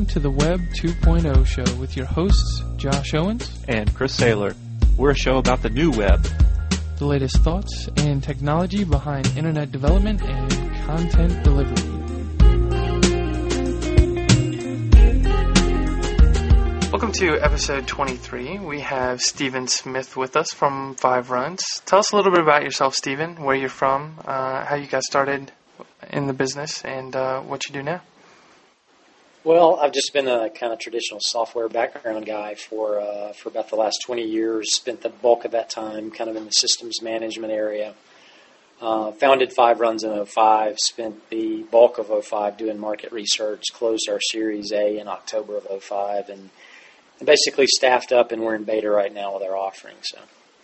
to the Web 2.0 show with your hosts, Josh Owens and Chris Saylor. We're a show about the new web, the latest thoughts and technology behind internet development and content delivery. Welcome to episode 23. We have Stephen Smith with us from 5Runs. Tell us a little bit about yourself, Stephen, where you're from, how you got started in the business, and what you do now. Well, I've just been a kind of traditional software background guy for about the last 20 years. Spent the bulk of that time kind of in the systems management area. Founded 5Runs in 2005. Spent the bulk of 2005 doing market research. Closed our Series A in October of 2005, and basically staffed up, and we're in beta right now with our offering. So,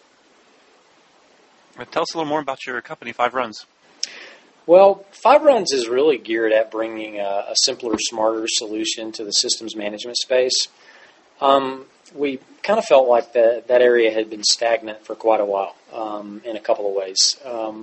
tell us a little more about your company, 5Runs. Well, 5Runs is really geared at bringing a simpler, smarter solution to the systems management space. We kind of felt like that area had been stagnant for quite a while in a couple of ways.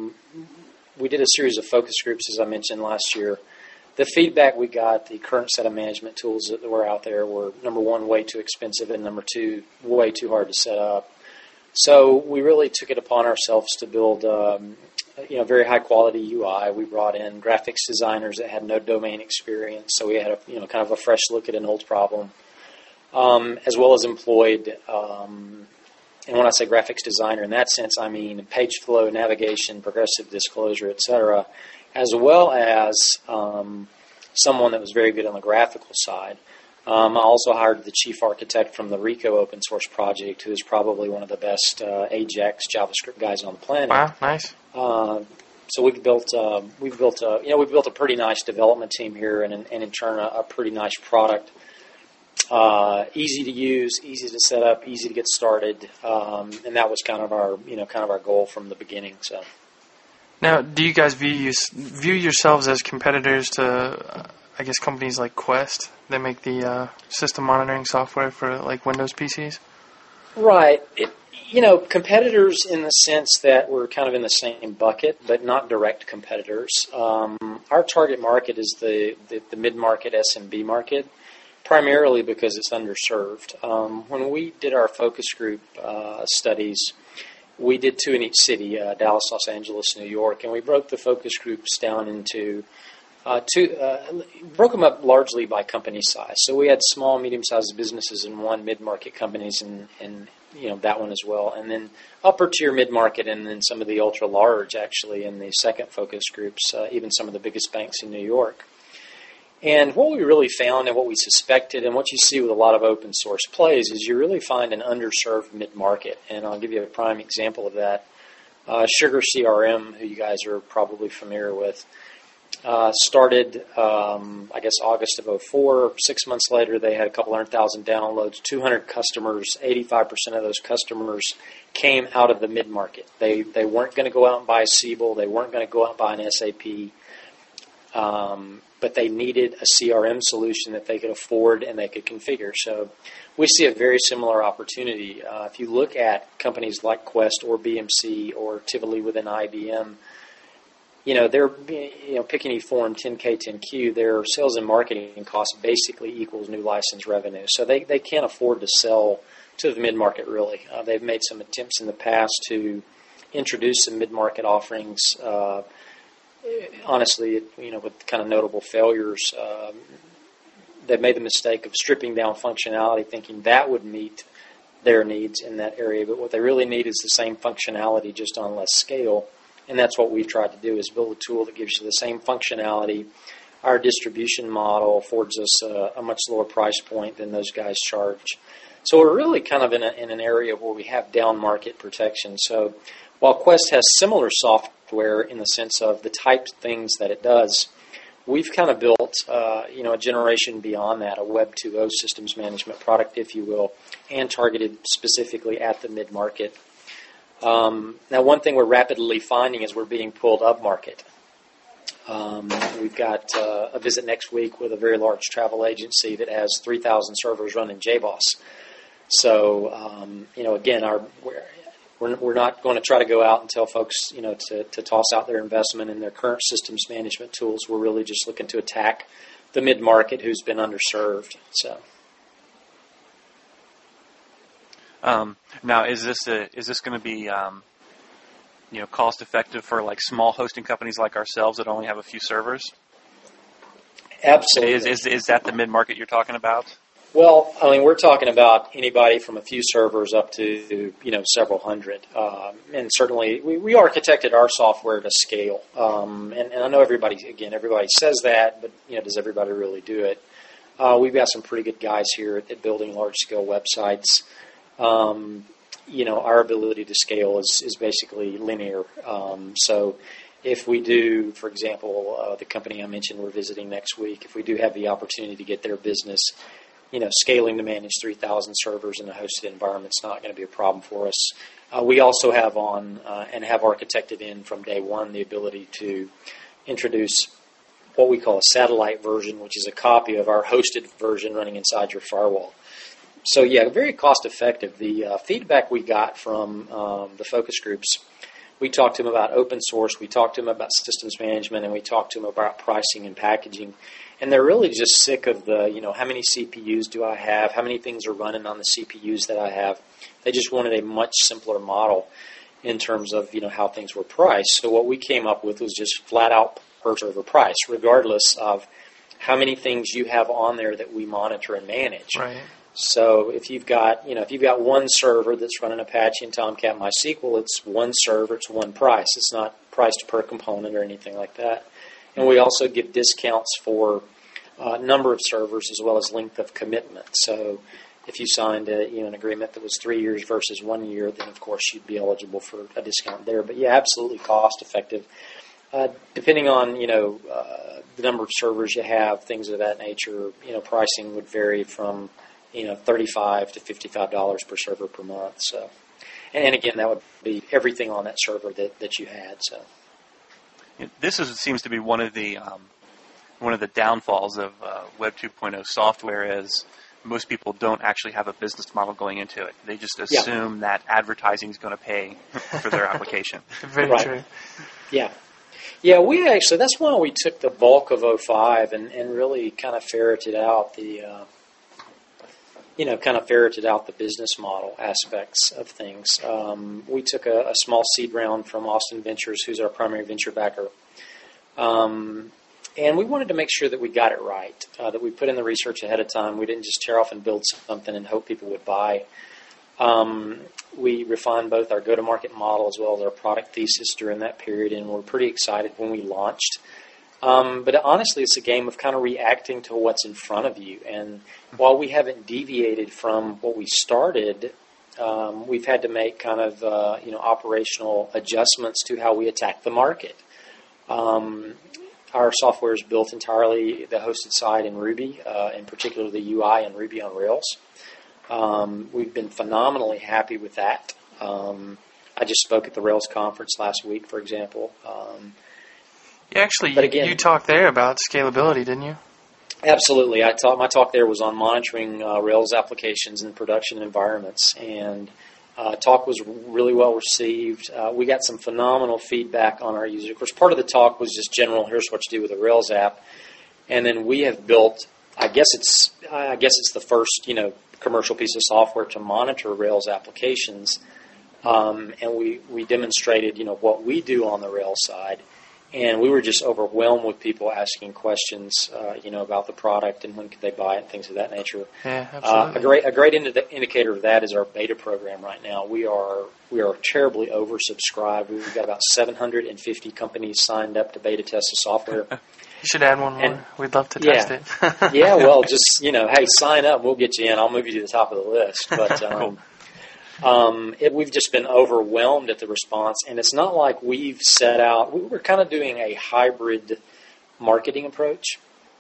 We did a series of focus groups, as I mentioned last year. The feedback we got, the current set of management tools that were out there were, number one, way too expensive, and number two, way too hard to set up. So we really took it upon ourselves to build very high quality UI. We brought in graphics designers that had no domain experience, so we had kind of a fresh look at an old problem, as well as employed. And when I say graphics designer, in that sense, I mean page flow, navigation, progressive disclosure, etc., as well as someone that was very good on the graphical side. I also hired the chief architect from the Rico open source project, who is probably one of the best Ajax JavaScript guys on the planet. Wow, nice. So we've built a pretty nice development team here, and in turn a pretty nice product. Easy to use, easy to set up, easy to get started, and that was kind of our goal from the beginning. So. Now, do you guys view yourselves as competitors to, I guess, companies like Quest that make the system monitoring software for like Windows PCs? Right. Competitors in the sense that we're kind of in the same bucket, but not direct competitors. Our target market is the mid-market SMB market, primarily because it's underserved. When we did our focus group studies, we did 2 in each city, Dallas, Los Angeles, New York, and we broke the focus groups down into broke them up largely by company size. So we had small, medium-sized businesses in one, mid-market companies in that one as well, and then upper tier mid-market, and then some of the ultra-large actually in the second focus groups, even some of the biggest banks in New York. And what we really found, and what we suspected, and what you see with a lot of open source plays, is you really find an underserved mid-market. And I'll give you a prime example of that. Sugar CRM, who you guys are probably familiar with, started, August of 2004. 6 months later, they had a couple 100,000 downloads, 200 customers. 85% of those customers came out of the mid-market. They weren't going to go out and buy a Siebel. They weren't going to go out and buy an SAP. But they needed a CRM solution that they could afford and they could configure. So we see a very similar opportunity. If you look at companies like Quest or BMC or Tivoli within IBM, they're pick any form, 10K, 10Q, their sales and marketing costs basically equals new license revenue. So they can't afford to sell to the mid-market, really. They've made some attempts in the past to introduce some mid-market offerings. Honestly, with kind of notable failures, they've made the mistake of stripping down functionality, thinking that would meet their needs in that area. But what they really need is the same functionality, just on less scale. And that's what we've tried to do, is build a tool that gives you the same functionality. Our distribution model affords us a much lower price point than those guys charge. So we're really kind of in an area where we have down market protection. So while Quest has similar software in the sense of the types of things that it does, we've kind of built a generation beyond that, a Web 2.0 systems management product, if you will, and targeted specifically at the mid-market. Now, one thing we're rapidly finding is we're being pulled up market. We've got a visit next week with a very large travel agency that has 3,000 servers running JBoss. So, again, we're not going to try to go out and tell folks, to toss out their investment in their current systems management tools. We're really just looking to attack the mid-market who's been underserved. So. Now, is this going to be cost effective for like small hosting companies like ourselves that only have a few servers? Absolutely. Is that the mid-market you're talking about? Well, I mean, we're talking about anybody from a few servers up to several hundred, and certainly we architected our software to scale. And I know everybody says that, but does everybody really do it? We've got some pretty good guys here at building large-scale websites. Our ability to scale is basically linear. So if we do, for example, the company I mentioned we're visiting next week, if we do have the opportunity to get their business, scaling to manage 3,000 servers in a hosted environment is not going to be a problem for us. We also have and have architected in from day one the ability to introduce what we call a satellite version, which is a copy of our hosted version running inside your firewall. So, yeah, very cost-effective. The feedback we got from the focus groups, we talked to them about open source, we talked to them about systems management, and we talked to them about pricing and packaging. And they're really just sick of how many CPUs do I have, how many things are running on the CPUs that I have. They just wanted a much simpler model in terms of, how things were priced. So what we came up with was just flat-out per server price, regardless of how many things you have on there that we monitor and manage. Right. So if you've got one server that's running Apache and Tomcat MySQL, it's one server, it's one price. It's not priced per component or anything like that. And we also give discounts for number of servers as well as length of commitment. So if you signed an agreement that was 3 years versus 1 year, then of course you'd be eligible for a discount there. But yeah, absolutely cost effective. Depending on the number of servers you have, things of that nature, pricing would vary from $35 to $55 per server per month. So, and again, that would be everything on that server that you had. So. This seems to be one of the downfalls of Web 2.0 software is most people don't actually have a business model going into it. They just assume that advertising is going to pay for their application. Very true. Yeah. Yeah, that's why we took the bulk of 05 and really kind of ferreted out the business model aspects of things. We took a small seed round from Austin Ventures, who's our primary venture backer. And we wanted to make sure that we got it right, that we put in the research ahead of time. We didn't just tear off and build something and hope people would buy. We refined both our go-to-market model as well as our product thesis during that period, and we're pretty excited when we launched. But honestly, it's a game of kind of reacting to what's in front of you. And while we haven't deviated from what we started, we've had to make kind of operational adjustments to how we attack the market. Our software is built entirely, the hosted side, in Ruby, in particular the UI in Ruby on Rails. We've been phenomenally happy with that. I just spoke at the Rails conference last week, for example. You talked there about scalability, didn't you? Absolutely. My talk there was on monitoring Rails applications in production environments, and talk was really well received. We got some phenomenal feedback on our user. Of course, part of the talk was just general, here's what you do with a Rails app. And then we have built, I guess it's the first, commercial piece of software to monitor Rails applications. And we demonstrated, what we do on the Rails side. And we were just overwhelmed with people asking questions, about the product and when could they buy it and things of that nature. Yeah, absolutely. A great indicator of that is our beta program right now. We are terribly oversubscribed. We've got about 750 companies signed up to beta test the software. You should add one more. We'd love to test it. Yeah, well, just, hey, sign up. We'll get you in. I'll move you to the top of the list. But we've just been overwhelmed at the response, and it's not like we've set out. We're kind of doing a hybrid marketing approach,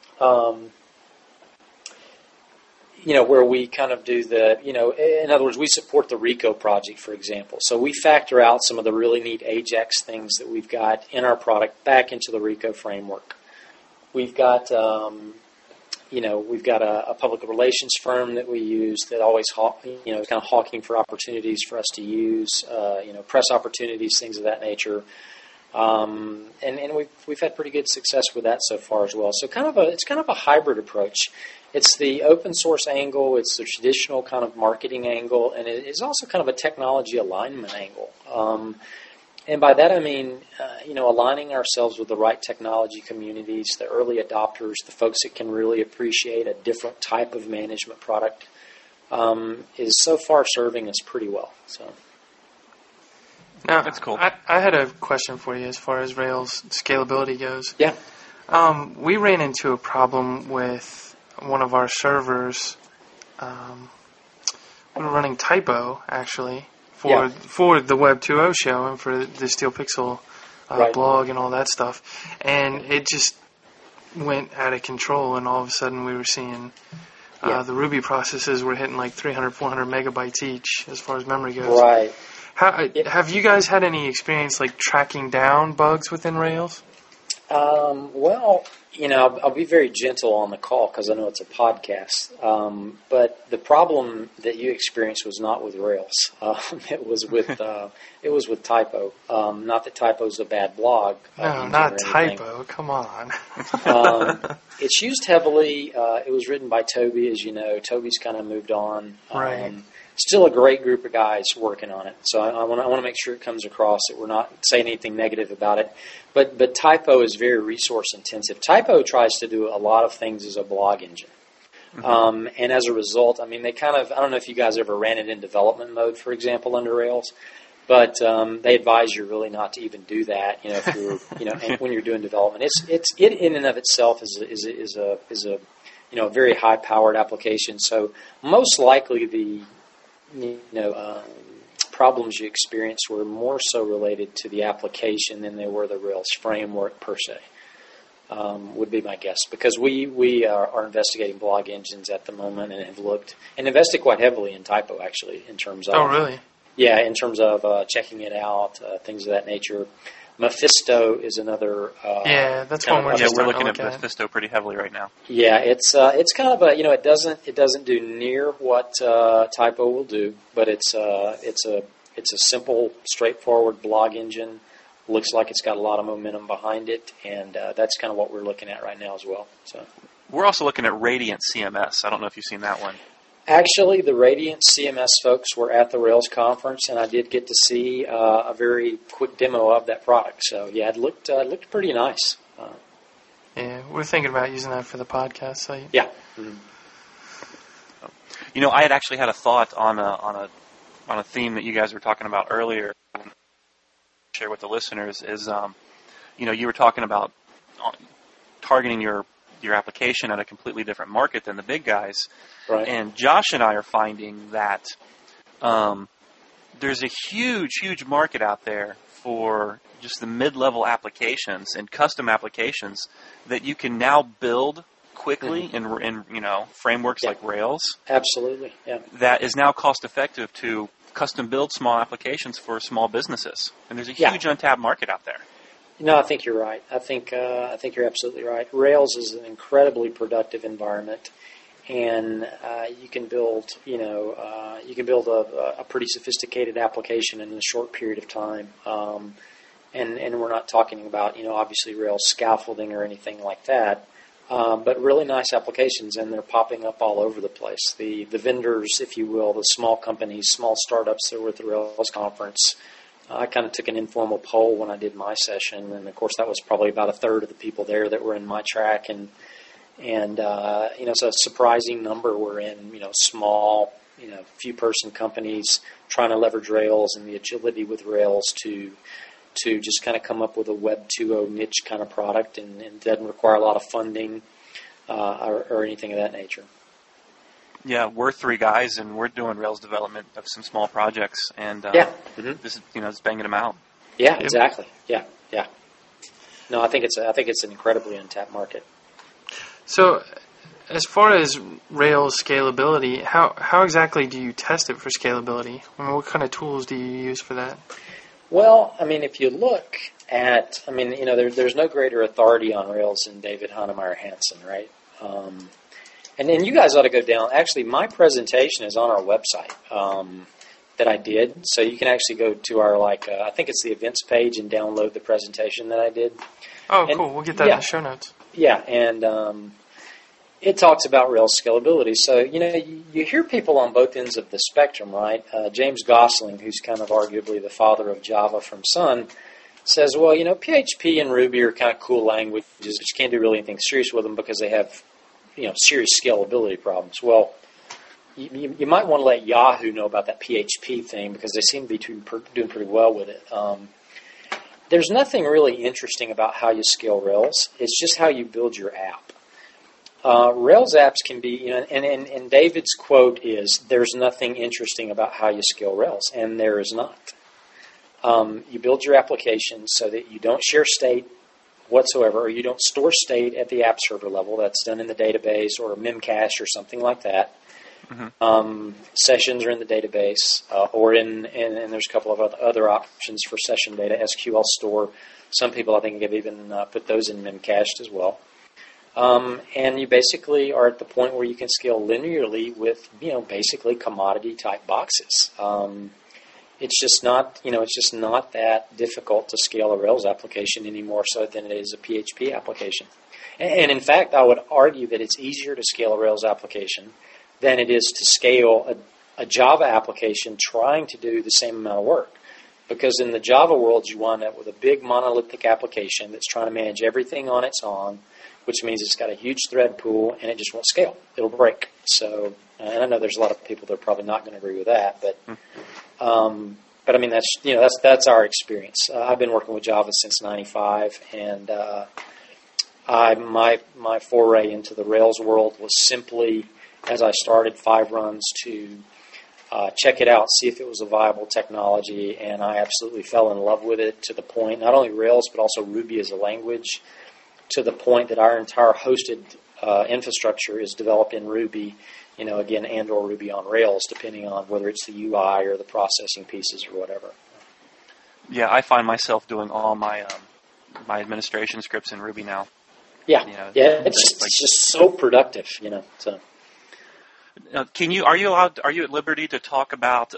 where we kind of do in other words, we support the Rico project, for example. So we factor out some of the really neat Ajax things that we've got in our product back into the Rico framework. We've got we've got a public relations firm that we use that always, is kind of hawking for opportunities for us to use, press opportunities, things of that nature. And we've had pretty good success with that so far as well. So it's kind of a hybrid approach. It's the open source angle, it's the traditional kind of marketing angle, and it is also kind of a technology alignment angle. And by that I mean, aligning ourselves with the right technology communities, the early adopters, the folks that can really appreciate a different type of management product, is so far serving us pretty well. So. Now, that's cool. I had a question for you as far as Rails scalability goes. Yeah. We ran into a problem with one of our servers. We were running Typo, actually, for the Web 2.0 show and for the Steel Pixel blog and all that stuff. And it just went out of control, and all of a sudden we were seeing the Ruby processes were hitting like 300, 400 megabytes each as far as memory goes. Right. Have you guys had any experience like tracking down bugs within Rails? Well, I'll be very gentle on the call because I know it's a podcast. But the problem that you experienced was not with Rails. It was with Typo. Not that Typo's a bad blog. No, not Typo. Come on. It's used heavily. It was written by Toby, as you know. Toby's kind of moved on. Right. Still a great group of guys working on it. So I want to make sure it comes across that we're not saying anything negative about it. But Typo is very resource intensive. Typo tries to do a lot of things as a blog engine. Mm-hmm. And as a result, I mean, they kind of, I don't know if you guys ever ran it in development mode, for example, under Rails, but they advise you really not to even do that, if you're, when you're doing development. It in and of itself is a very high powered application. So most likely the problems you experienced were more so related to the application than they were the Rails framework per se, would be my guess. Because we are investigating blog engines at the moment and have looked and invested quite heavily in Typo, actually, in terms of... Oh, really? Yeah, in terms of checking it out, things of that nature. Mephisto is another. That's one we're we're looking at Mephisto pretty heavily right now. Yeah, it's kind of a it doesn't do near what Typo will do, but it's a simple, straightforward blog engine. Looks like it's got a lot of momentum behind it, and that's kind of what we're looking at right now as well. So we're also looking at Radiant CMS. I don't know if you've seen that one. Actually, the Radiant CMS folks were at the Rails conference, and I did get to see a very quick demo of that product. So, yeah, it looked pretty nice. Yeah, we're thinking about using that for the podcast site. Yeah. Mm-hmm. I had actually had a thought on a theme that you guys were talking about earlier. Share with the listeners is, you were talking about targeting your application at a completely different market than the big guys. Right. And Josh and I are finding that there's a huge, huge market out there for just the mid-level applications and custom applications that you can now build quickly in frameworks like Rails. Absolutely, yeah. That is now cost-effective to custom build small applications for small businesses. And there's a huge untapped market out there. No, I think you're right. I think you're absolutely right. Rails is an incredibly productive environment, and you can build a pretty sophisticated application in a short period of time. And we're not talking about obviously Rails scaffolding or anything like that, but really nice applications, and they're popping up all over the place. The vendors, if you will, the small companies, small startups that were at the Rails conference. I kind of took an informal poll when I did my session, and of course that was probably about a third of the people there that were in my track, and so a surprising number were in small few person companies trying to leverage Rails and the agility with Rails to just kind of come up with a Web 2.0 niche kind of product, and it doesn't require a lot of funding or anything of that nature. Yeah, we're three guys, and we're doing Rails development of some small projects, and this is it's banging them out. Yeah, exactly. Yeah. No, I think it's an incredibly untapped market. So, as far as Rails scalability, how exactly do you test it for scalability? I mean, what kind of tools do you use for that? Well, I mean, if you look at, there's no greater authority on Rails than David Heinemeier Hansson, right? And then you guys ought to go down. Actually, my presentation is on our website. that I did. So you can actually go to our I think it's the events page and download the presentation that I did. Oh, cool. We'll get that in the show notes. Yeah, and it talks about Rails scalability. So, you hear people on both ends of the spectrum, right? James Gosling, who's kind of arguably the father of Java from Sun, says, well, PHP and Ruby are kind of cool languages, but you can't do really anything serious with them because they have, serious scalability problems. Well, you might want to let Yahoo know about that PHP thing because they seem to be doing pretty well with it. There's nothing really interesting about how you scale Rails. It's just how you build your app. Rails apps can be, and David's quote is, there's nothing interesting about how you scale Rails, and there is not. You build your application so that you don't share state whatsoever, or you don't store state at the app server level. That's done in the database or Memcache or something like that. Mm-hmm. Sessions are in the database, or and there's a couple of other options for session data, SQL Store. Some people, I think, have even put those in Memcached as well. And you basically are at the point where you can scale linearly with, basically commodity-type boxes. It's just not that difficult to scale a Rails application any more so than it is a PHP application. And in fact, I would argue that it's easier to scale a Rails application than it is to scale a Java application trying to do the same amount of work. Because in the Java world, you wind up with a big monolithic application that's trying to manage everything on its own, which means it's got a huge thread pool, and it just won't scale. It'll break. So, and I know there's a lot of people that are probably not going to agree with that, but I mean that's our experience. I've been working with Java since '95, and my foray into the Rails world was simply as I started 5 runs to check it out, see if it was a viable technology, and I absolutely fell in love with it to the point, not only Rails, but also Ruby as a language, to the point that our entire hosted infrastructure is developed in Ruby, again, and or Ruby on Rails, depending on whether it's the UI or the processing pieces or whatever. Yeah, I find myself doing all my my administration scripts in Ruby now. Yeah, it's just so productive, So. Are you at liberty to talk about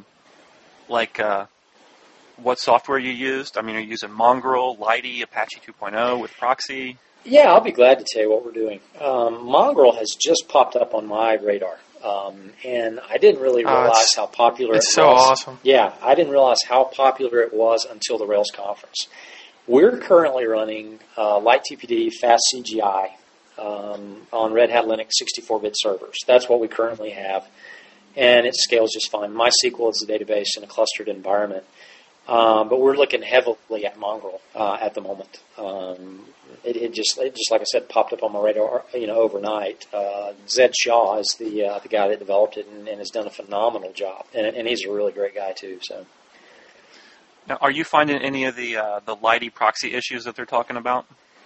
what software you used? I mean, are you using Mongrel, Lighty, Apache 2.0 with Proxy? Yeah, I'll be glad to tell you what we're doing. Mongrel has just popped up on my radar, and I didn't really realize how popular it was. It's so awesome. Yeah, I didn't realize how popular it was until the Rails conference. We're currently running LightTPD FastCGI on Red Hat Linux 64-bit servers. That's what we currently have, and it scales just fine. MySQL is the database in a clustered environment, but we're looking heavily at Mongrel at the moment. It just like I said, popped up on my radar, overnight. Zed Shaw is the guy that developed it and has done a phenomenal job, and he's a really great guy too. So, now, are you finding any of the Lighty proxy issues that they're talking about?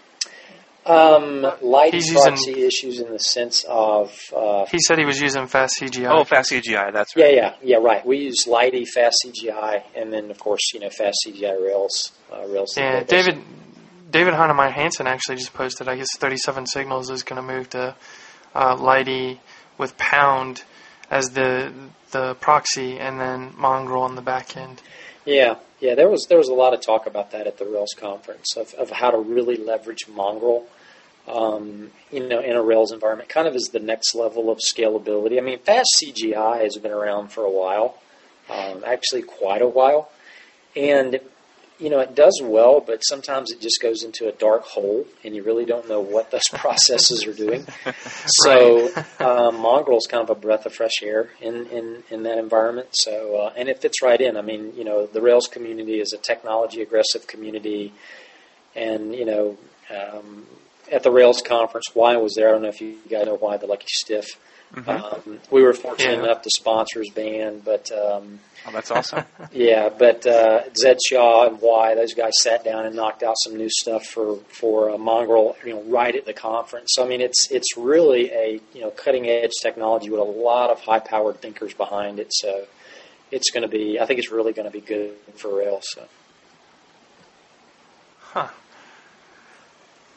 Lighty proxy issues in the sense of... he said he was using FastCGI. Oh, FastCGI, that's right. Yeah, right. We use Lighty, FastCGI, and then, of course, FastCGI Rails. Yeah, David Heinemeier Hansen actually just posted, I guess 37 Signals is going to move to Lighty with Pound as the proxy, and then Mongrel on the back end. Yeah, there was a lot of talk about that at the Rails conference of how to really leverage Mongrel, in a Rails environment, kind of as the next level of scalability. I mean, FastCGI has been around for a while, actually quite a while, and it does well, but sometimes it just goes into a dark hole, and you really don't know what those processes are doing. So Mongrel's kind of a breath of fresh air in that environment. So and it fits right in. I mean, the Rails community is a technology-aggressive community, and at the Rails conference, Why was there. I don't know if you guys know Why, the Lucky Stiff. Mm-hmm. We were fortunate enough to sponsor his band, but that's awesome. Yeah, but Zed Shaw and Why, those guys sat down and knocked out some new stuff for Mongrel, right at the conference. So I mean, it's really a cutting edge technology with a lot of high powered thinkers behind it. So it's going to be, I think it's really going to be good for Rails. So. Huh.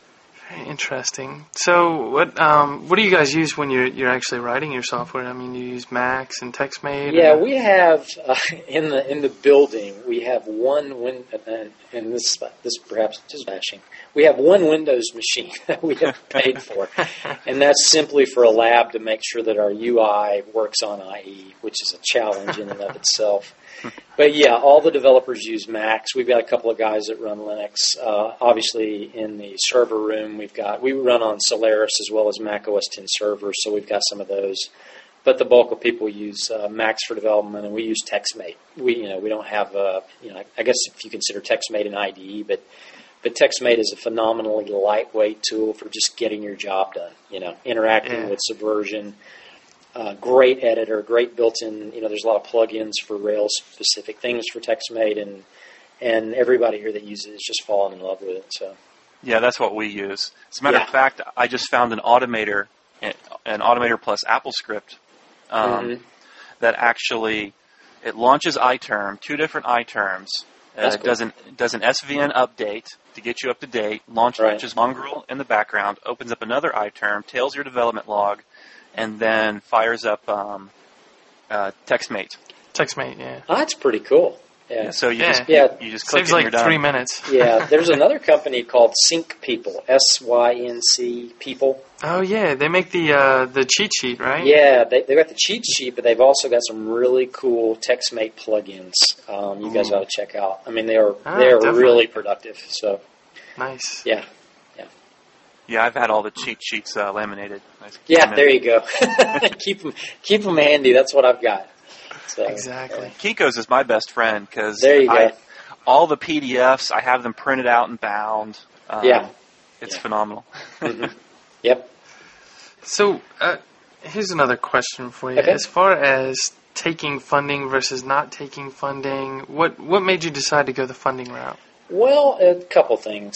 Interesting. So, what do you guys use when you're actually writing your software? I mean, you use Max and TextMate. Yeah, we have in the building we have one and this perhaps just bashing. We have one Windows machine that we have paid for, and that's simply for a lab to make sure that our UI works on IE, which is a challenge in and of itself. But yeah, all the developers use Macs. We've got a couple of guys that run Linux. Obviously, in the server room, we run on Solaris as well as Mac OS X servers, so we've got some of those. But the bulk of people use Macs for development, and we use TextMate. We don't have I guess if you consider TextMate an IDE, but TextMate is a phenomenally lightweight tool for just getting your job done. Interacting with Subversion. Great editor, great built-in. There's a lot of plugins for Rails-specific things for TextMate, and everybody here that uses it has just fallen in love with it. So, yeah, that's what we use. As a matter of fact, I just found an Automator plus AppleScript that actually it launches iTerm, 2 different iTerms. It does an SVN update to get you up to date. Launches Mongrel in the background, opens up another iTerm, tails your development log, and then fires up TextMate. TextMate, yeah. Oh, that's pretty cool. Yeah. So you just click saves it and you're done. 3 minutes. Yeah, there's another company called Sync People, SYNC People. Oh yeah, they make the cheat sheet, right? Yeah, they've got the cheat sheet, but they've also got some really cool TextMate plugins. You guys ought to check out. I mean, they are really productive. So nice. Yeah. Yeah, I've had all the cheat sheets laminated. Yeah, there you go. keep them handy. That's what I've got. So, exactly. Kinko's is my best friend because all the PDFs, I have them printed out and bound. It's phenomenal. Mm-hmm. Yep. So here's another question for you. Okay. As far as taking funding versus not taking funding, what made you decide to go the funding route? Well, a couple things.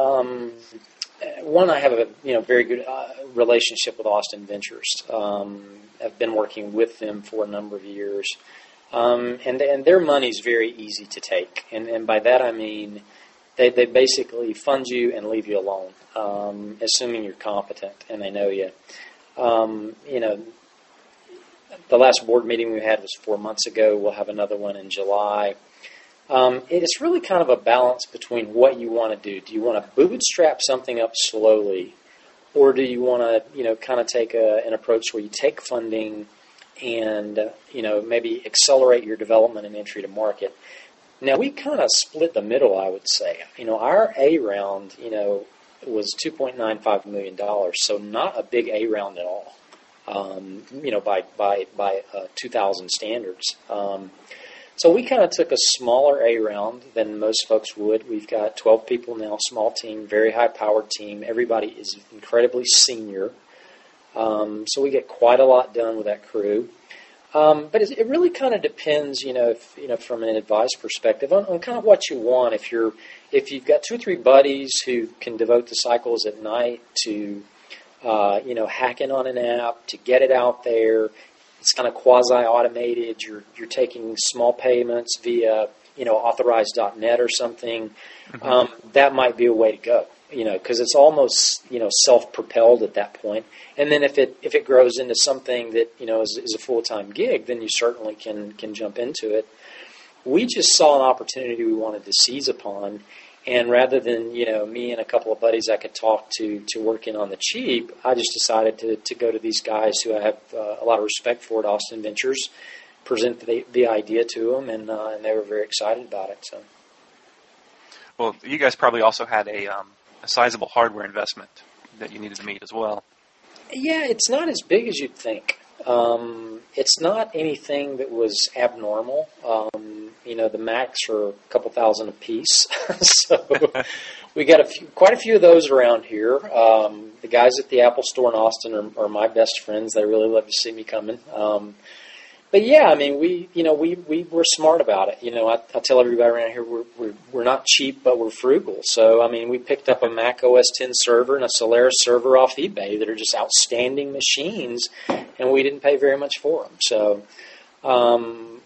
One, I have a very good relationship with Austin Ventures. I've been working with them for a number of years, and their money's very easy to take. And by that I mean they basically fund you and leave you alone, assuming you're competent and they know you. The last board meeting we had was 4 months ago. We'll have another one in July. It's really kind of a balance between what you want to do. Do you want to bootstrap something up slowly, or do you want to, kind of take an approach where you take funding and, maybe accelerate your development and entry to market? Now, we kind of split the middle, I would say. Our A round, was $2.95 million, so not a big A round at all, by 2000 standards. So we kind of took a smaller A round than most folks would. We've got 12 people now, small team, very high-powered team. Everybody is incredibly senior. So we get quite a lot done with that crew. But it really kind of depends, from an advice perspective, on kind of what you want. If you've got 2 or 3 buddies who can devote the cycles at night to, hacking on an app, to get it out there. It's kind of quasi-automated. You're taking small payments via, Authorize.net or something. That might be a way to go, because it's almost, self-propelled at that point. And then if it grows into something that, is a full-time gig, then you certainly can jump into it. We just saw an opportunity we wanted to seize upon. And rather than, me and a couple of buddies I could talk to work in on the cheap, I just decided to go to these guys who I have a lot of respect for at Austin Ventures, present the idea to them, and they were very excited about it. So, well, you guys probably also had a sizable hardware investment that you needed to meet as well. Yeah, it's not as big as you'd think. It's not anything that was abnormal. The Macs are a couple thousand a piece, so we got quite a few of those around here. The guys at the Apple Store in Austin are my best friends. They really love to see me coming. But yeah, I mean, we were smart about it. I tell everybody around here we're not cheap, but we're frugal. So I mean, we picked up a Mac OS X server and a Solaris server off eBay that are just outstanding machines, and we didn't pay very much for them. So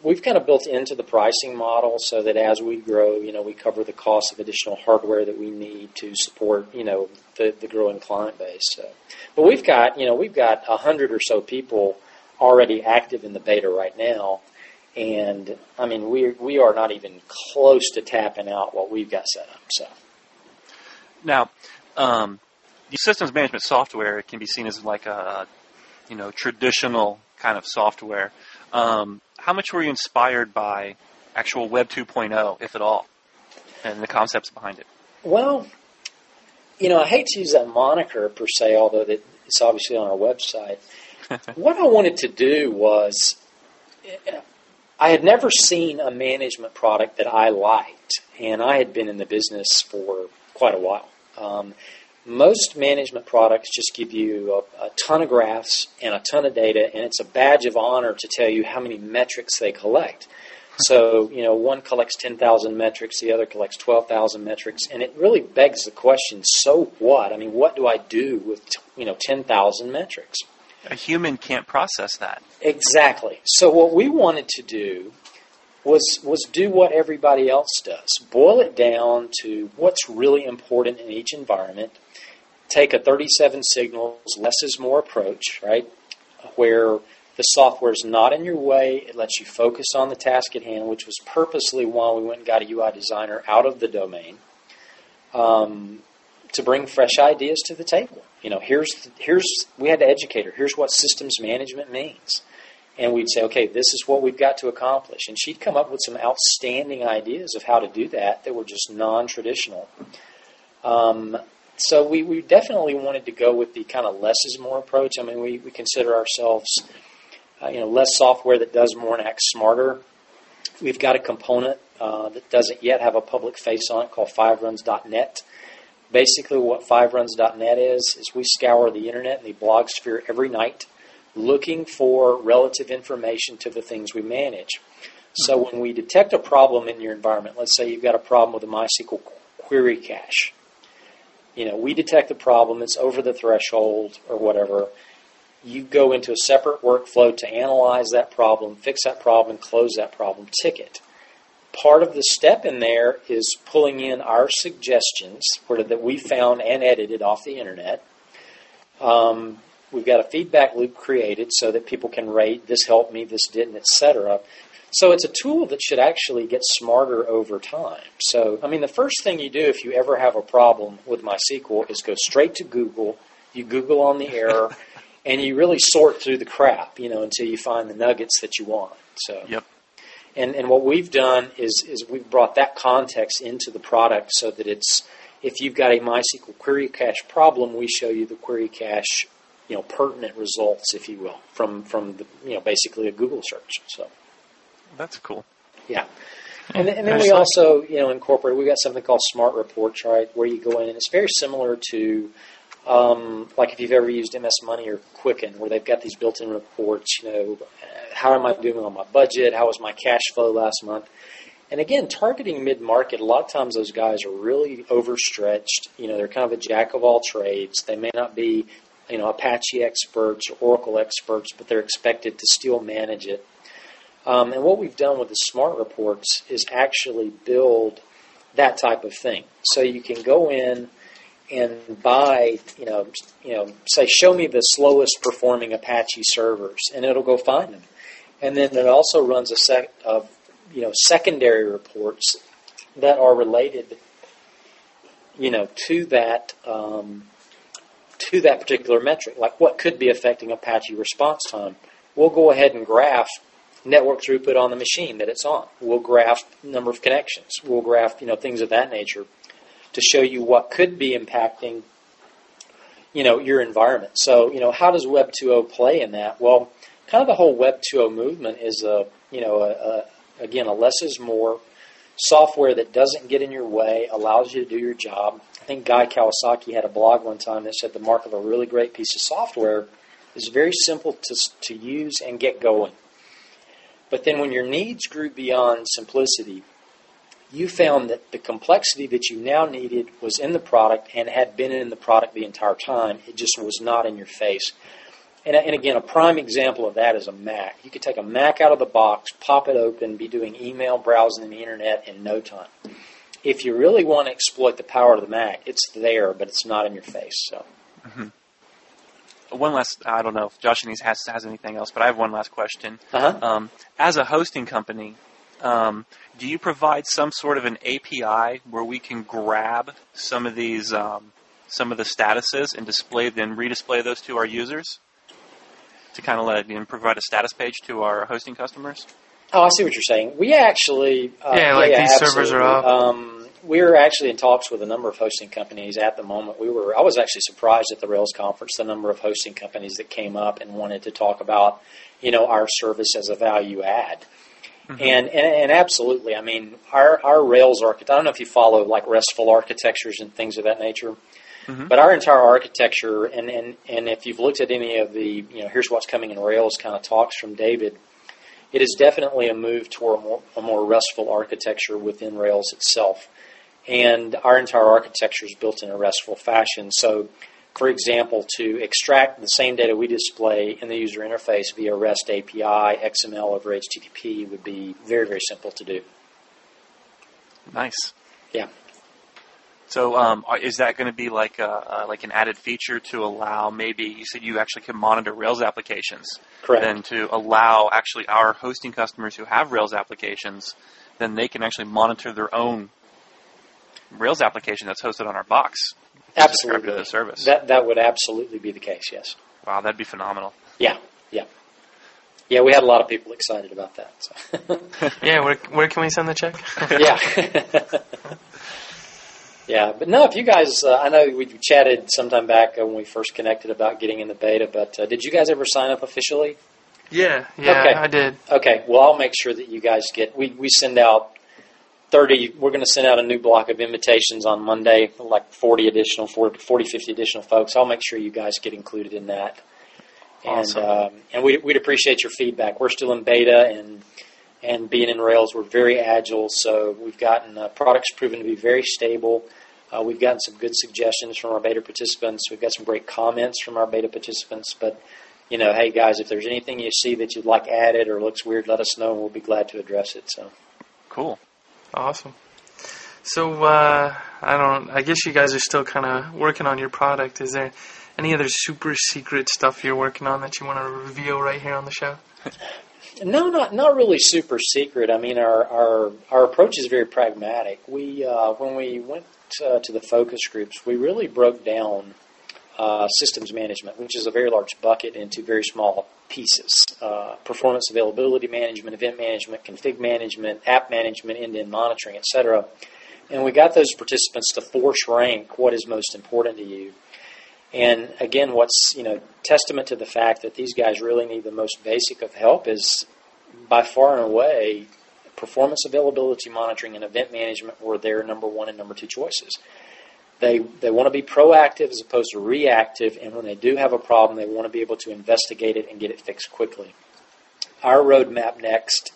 we've kind of built into the pricing model so that as we grow, we cover the cost of additional hardware that we need to support, the growing client base. So, but we've got 100 or so people already active in the beta right now, and I mean we are not even close to tapping out what we've got set up. So now, the systems management software can be seen as like a traditional kind of software. How much were you inspired by actual Web 2.0, if at all, and the concepts behind it? Well, I hate to use that moniker per se, although it's obviously on our website. What I wanted to do was, I had never seen a management product that I liked, and I had been in the business for quite a while. Most management products just give you a ton of graphs and a ton of data, and it's a badge of honor to tell you how many metrics they collect. So, one collects 10,000 metrics, the other collects 12,000 metrics, and it really begs the question, so what? I mean, what do I do with, 10,000 metrics? A human can't process that. Exactly. So what we wanted to do was do what everybody else does. Boil it down to what's really important in each environment. Take a 37 signals, less is more approach, right? Where the software is not in your way. It lets you focus on the task at hand, which was purposely why we went and got a UI designer out of the domain to bring fresh ideas to the table. We had to educate her. Here's what systems management means. And we'd say, okay, this is what we've got to accomplish. And she'd come up with some outstanding ideas of how to do that were just non-traditional. So we definitely wanted to go with the kind of less is more approach. I mean, we consider ourselves, less software that does more and acts smarter. We've got a component that doesn't yet have a public face on it called fiveruns.net. Basically, what fiveruns.net is we scour the internet and the blog sphere every night looking for relative information to the things we manage. So when we detect a problem in your environment, let's say you've got a problem with a MySQL query cache. We detect the problem, it's over the threshold or whatever. You go into a separate workflow to analyze that problem, fix that problem, close that problem, ticket. Part of the step in there is pulling in our suggestions that we found and edited off the internet. We've got a feedback loop created so that people can rate, this helped me, this didn't, etc. So it's a tool that should actually get smarter over time. So, I mean, the first thing you do if you ever have a problem with MySQL is go straight to Google. You Google on the error, and you really sort through the crap, until you find the nuggets that you want. So, yep. And what we've done is we've brought that context into the product so that if you've got a MySQL query cache problem, we show you the query cache, pertinent results, if you will, from the, basically a Google search. So that's cool. Yeah. And then we also, incorporate, we've got something called Smart Reports, right, where you go in, and it's very similar to, like if you've ever used MS Money or Quicken, where they've got these built-in reports, how am I doing on my budget, how was my cash flow last month? And again, targeting mid-market, a lot of times those guys are really overstretched. They're kind of a jack of all trades. They may not be, Apache experts or Oracle experts, but they're expected to still manage it. And what we've done with the Smart Reports is actually build that type of thing. So you can go in and buy, say, show me the slowest performing Apache servers, and it'll go find them. And then it also runs a set of, secondary reports that are related, to that particular metric, like what could be affecting Apache response time. We'll go ahead and graph network throughput on the machine that it's on. We'll graph number of connections. We'll graph, things of that nature to show you what could be impacting, your environment. So, how does Web 2.0 play in that? Well, kind of the whole Web 2.0 movement is again, a less is more. Software that doesn't get in your way, allows you to do your job. I think Guy Kawasaki had a blog one time that said the mark of a really great piece of software is very simple to use and get going. But then when your needs grew beyond simplicity, you found that the complexity that you now needed was in the product and had been in the product the entire time. It just was not in your face. And again, a prime example of that is a Mac. You could take a Mac out of the box, pop it open, be doing email browsing the internet in no time. If you really want to exploit the power of the Mac, it's there, but it's not in your face. So, one last, I don't know if Josh has anything else, but I have one last question. As a hosting company, do you provide some sort of an API where we can grab some of these, some of the statuses and redisplay those to our users to kind of provide a status page to our hosting customers? Oh, I see what you're saying. We actually... these servers are up. We're actually in talks with a number of hosting companies at the moment. I was actually surprised at the Rails conference, the number of hosting companies that came up and wanted to talk about, our service as a value add. And absolutely, I mean, our Rails architecture, I don't know if you follow like RESTful architectures and things of that nature, but our entire architecture, and if you've looked at any of the, here's what's coming in Rails kind of talks from David, it is definitely a move toward a more RESTful architecture within Rails itself. And our entire architecture is built in a RESTful fashion. So, for example, to extract the same data we display in the user interface via REST API, XML over HTTP would be very, very simple to do. Nice. Yeah. So is that going to be like an added feature to allow, maybe you said you actually can monitor Rails applications. Correct. Then to allow actually our hosting customers who have Rails applications, then they can actually monitor their own Rails application that's hosted on our box. Absolutely. To the service. That would absolutely be the case, yes. Wow, that'd be phenomenal. Yeah. Yeah, we had a lot of people excited about that. So. Yeah, where can we send the check? Yeah. Yeah, but no, if you guys, I know we chatted sometime back when we first connected about getting in the beta, but did you guys ever sign up officially? Yeah, okay. I did. Okay, well, I'll make sure that you guys we send out 30, we're going to send out a new block of invitations on Monday, like 40, 50 additional folks. I'll make sure you guys get included in that. Awesome. And we'd appreciate your feedback. We're still in beta, and being in Rails, we're very agile, so we've gotten products proven to be very stable. We've gotten some good suggestions from our beta participants. We've got some great comments from our beta participants. But, hey, guys, if there's anything you see that you'd like added or looks weird, let us know, and we'll be glad to address it. So, cool. Awesome. So, I guess you guys are still kind of working on your product. Is there any other super secret stuff you're working on that you want to reveal right here on the show? No, not really super secret. I mean, our approach is very pragmatic. We when we went to the focus groups, we really broke down systems management, which is a very large bucket, into very small pieces. Performance availability management, event management, config management, app management, end-to-end monitoring, etc. And we got those participants to force rank what is most important to you. And again, what's testament to the fact that these guys really need the most basic of help is, by far and away, performance availability monitoring and event management were their number one and number two choices. They want to be proactive as opposed to reactive, and when they do have a problem, they want to be able to investigate it and get it fixed quickly. Our roadmap next,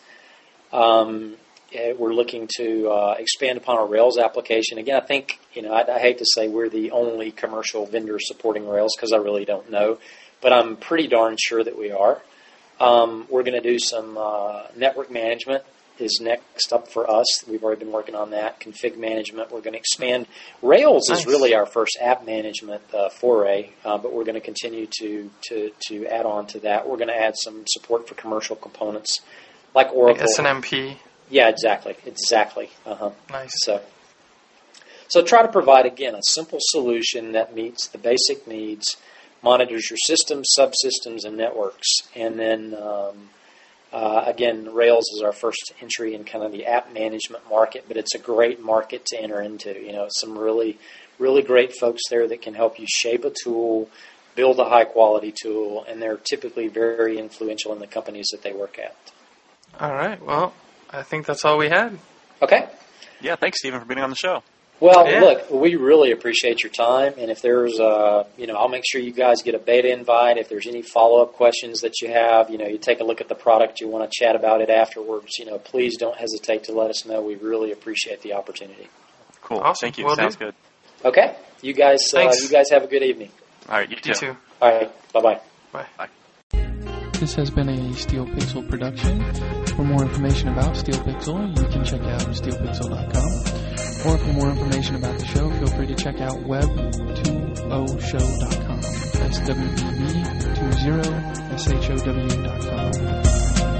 we're looking to expand upon our Rails application. Again, I think, I hate to say we're the only commercial vendor supporting Rails because I really don't know, but I'm pretty darn sure that we are. We're going to do some network management is next up for us. We've already been working on that. Config management, we're going to expand. Rails is really our first app management foray, but we're going to continue to add on to that. We're going to add some support for commercial components like Oracle. Like SNMP. Yeah, exactly. Nice. So try to provide, again, a simple solution that meets the basic needs, monitors your systems, subsystems, and networks. And then, again, Rails is our first entry in kind of the app management market, but it's a great market to enter into. Some really, really great folks there that can help you shape a tool, build a high-quality tool, and they're typically very influential in the companies that they work at. All right. Well, I think that's all we had. Okay. Yeah, thanks, Stephen, for being on the show. Well, look, we really appreciate your time, and if there's, I'll make sure you guys get a beta invite. If there's any follow-up questions that you have, you take a look at the product, you want to chat about it afterwards, please don't hesitate to let us know. We really appreciate the opportunity. Cool. Awesome. Thank you. Sounds good. Okay. You guys have a good evening. All right, you too. You too. All right. Bye-bye. Bye. Bye. This has been a Steel Pixel production. For more information about Steel Pixel, you can check out steelpixel.com. Or for more information about the show, feel free to check out web20show.com. That's web20show.com.